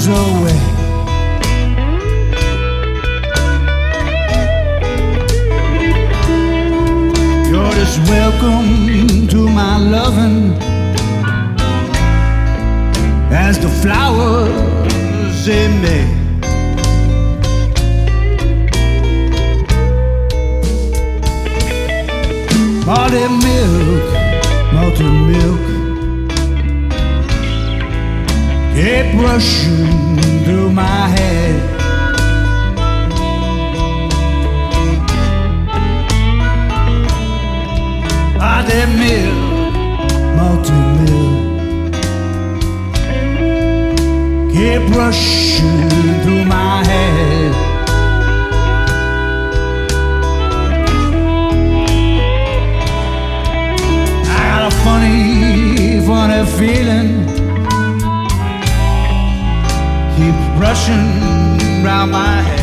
miles away. You're just welcome to my loving as the flowers in May. Malted milk, kept rushing through my head. Malted milk, kept rushing through my head. Funny feeling keep rushing round my head.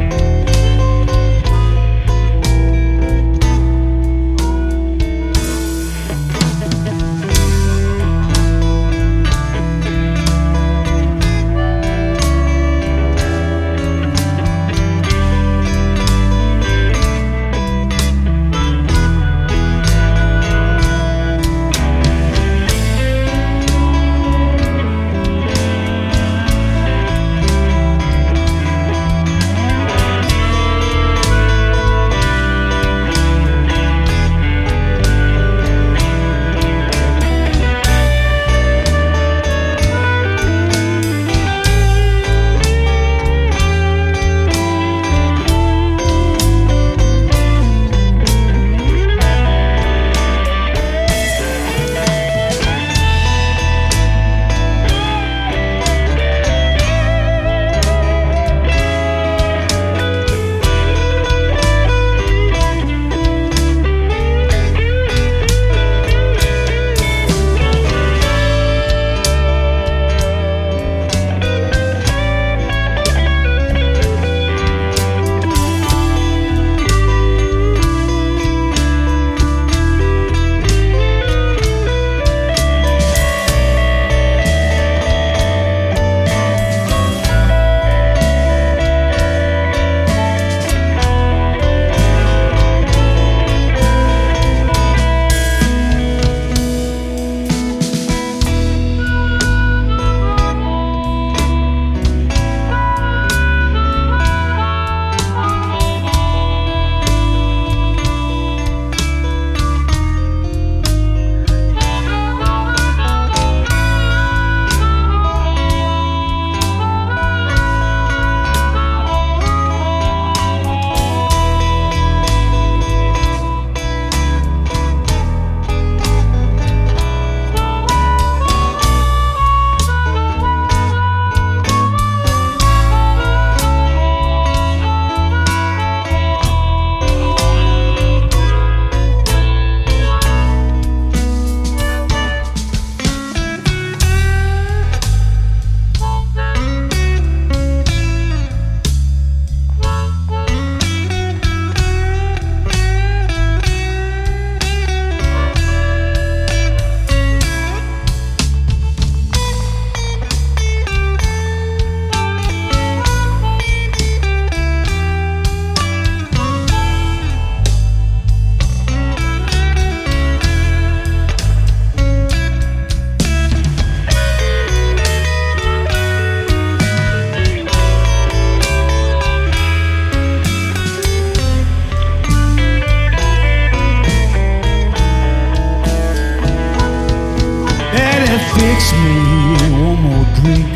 Fix me one more drink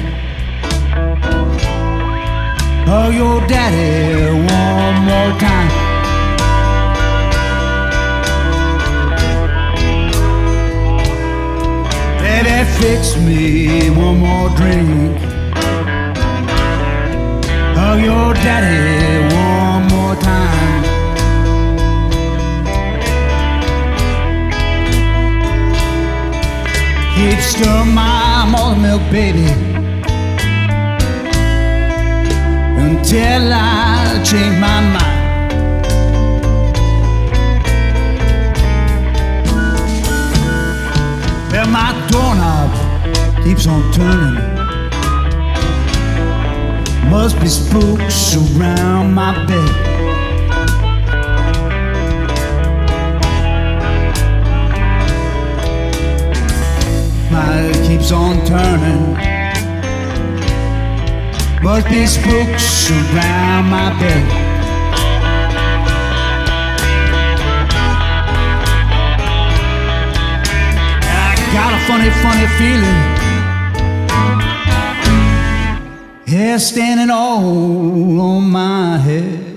of your daddy one more time. Daddy, fix me one more drink of your daddy one more time. He'd stir my malted milk, baby, until I change my mind. Well, my doorknob keeps on turning, Must be spooks around my bed. My head keeps on turning. Must be spooks around my bed. I got a funny, funny feeling. Hair standing all on my head.